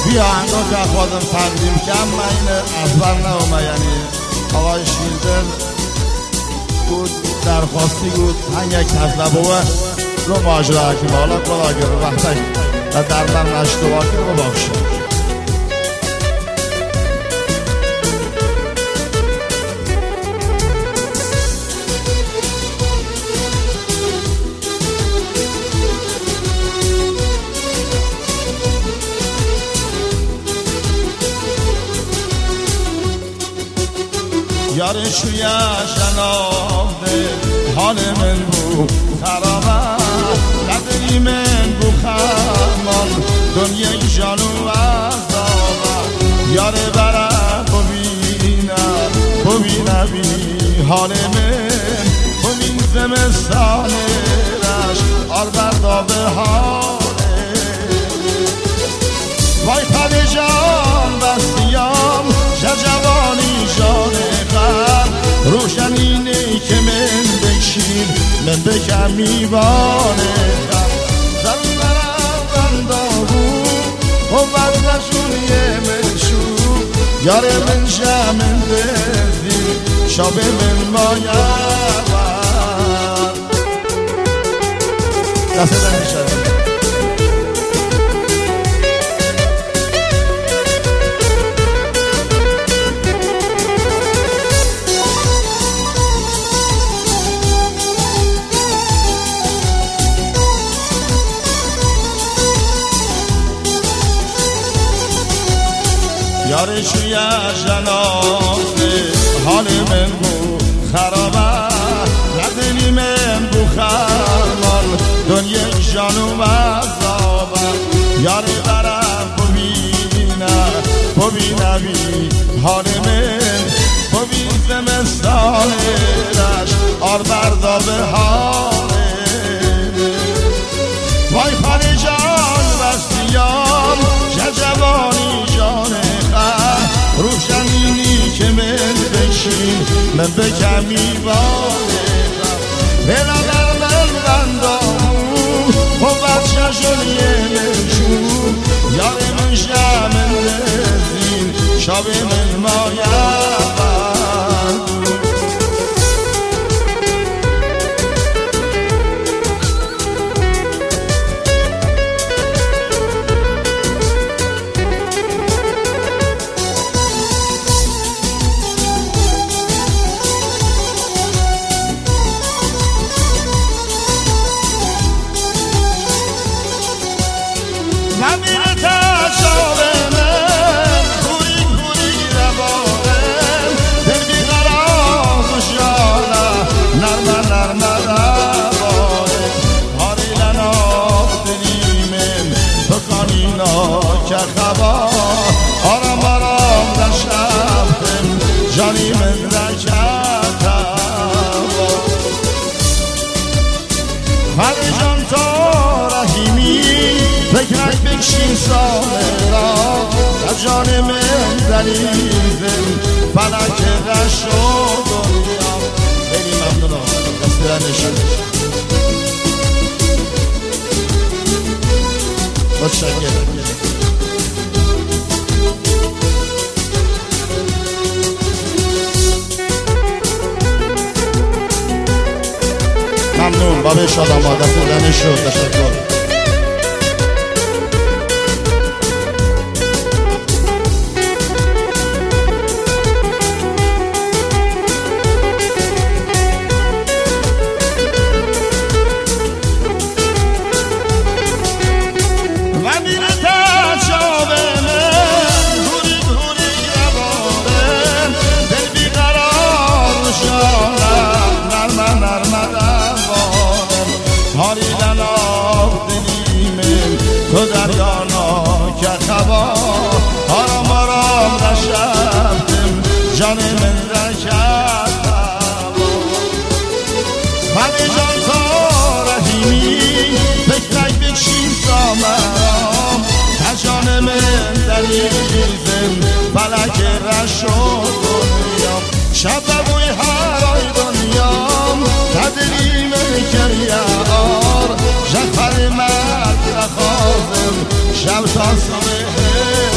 بیا انگاه که خودم تقدیم کم من این اول نومه یعنی آقای شیردل بود درخواستی بود هنگ یک تطلبه رو ماجره حکیم حالا کلاگر وقتی در من اشتباه که رو بخشه یارش روی شنافده حال من بو خرابه قدری من بو خرمان دنیای جانو عذابه یاره بره ببینه بی حال من ببین زمستانش آر بردا به حاله وای خد جان بستیام جوانی جانه روشنینه که من بکشین من بکم میوانه زن برم دارو و بدنشون یه منشو یاره من شمن بزین شاب من باید دست دنشن یارش روی جنازه حال من بو خرابه ردلی من بو خرمان دنیا جانو عذابه یاری برم ببینه بی حال من ببین زمستانش آر بردا به حاله وای خانه جان بستیام جوانی جانه روشنینی که من بشین من بکم میوانه بلا در من بندامون و بچه شد یه منشون یار من شمن رزین شاب من ماید آرام آرام نشفتم جانی من نکردم خالی جان تو رحیمی فکرک بکشین ساله را در جان من دلیزم فلک رش و دنیا خیلی ممنونم دست نشد متشکرم ممنون بابه شادم دست دنی شد تشکر تو دریانا که خبا آرام آرام نشفتم جان من را کردم همه جان تو رحیمی فکرک بکشین سامرام تا جان من دریزم فلک رش و دنیام شب بوی هرای دنیام تدری من کریار جفر مرد رخوازم شب تا صبح